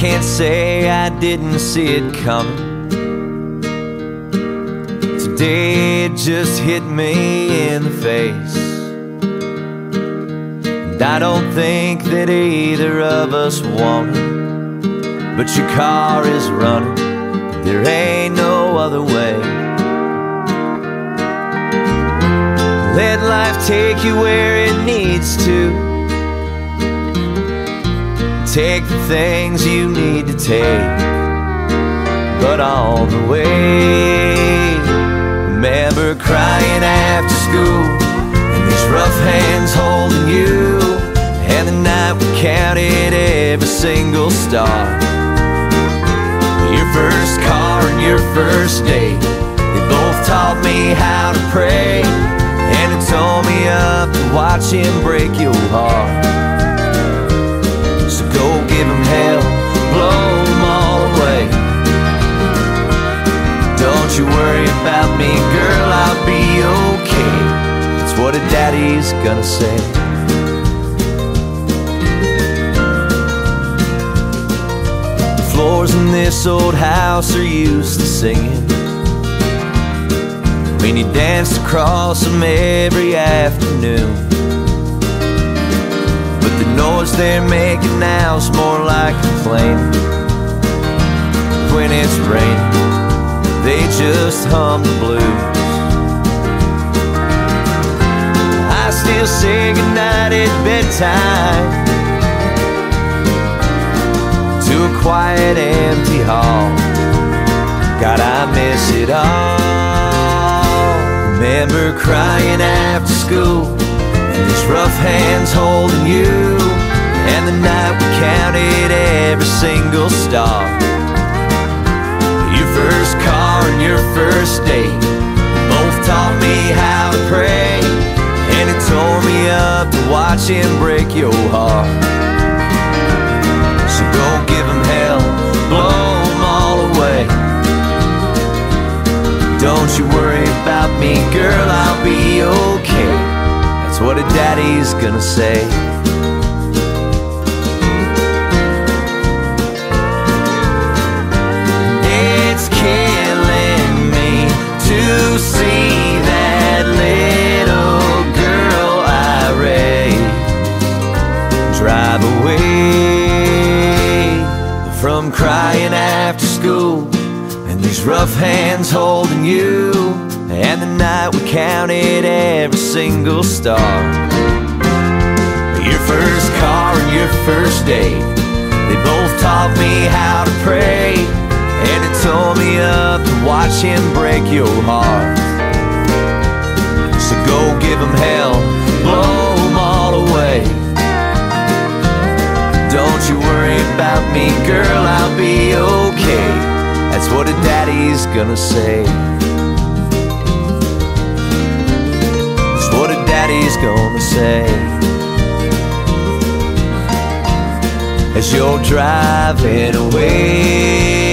can't say I didn't see it coming. Today it just hit me in the face. And I don't think that either of us want it, but your car is running, there ain't no other way. Let life take you where it needs to. Take the things you need to take, but on the way, remember crying after school, and these rough hands holding you, and the night we counted every single star. Your first car and your first date, they both taught me how to pray, and it tore me up to watch him break your heart. So go give him hell, blow them all away. Don't you worry about me, girl, I'll be okay. That's what a daddy's gonna say. The floors in this old house are used to singing. When you danced across them every afternoon. But the noise they're making now's more like complaining. When it's raining, they just hum the blues. I still say goodnight at bedtime to a quiet, empty hall. God, I miss it all. Remember crying after school, and these rough hands holding you, and the night we counted every single star. Your first car and your first date both taught me how to pray, and it tore me up to watch him break your heart. So go give him hell, blow them all away. Don't you worry about me, girl, I'll be okay. That's what a daddy's gonna say. It's killing me to see that little girl irate drive away from crying after school, and these rough hands holding you, and the night we counted every single star. Your first car and your first date, they both taught me how to pray, and it tore me up to watch him break your heart. So go give him hell, blow them all away. Don't you worry about me, girl, I'll be okay. That's what a daddy's gonna say. That's what a daddy's gonna say. As you're driving away.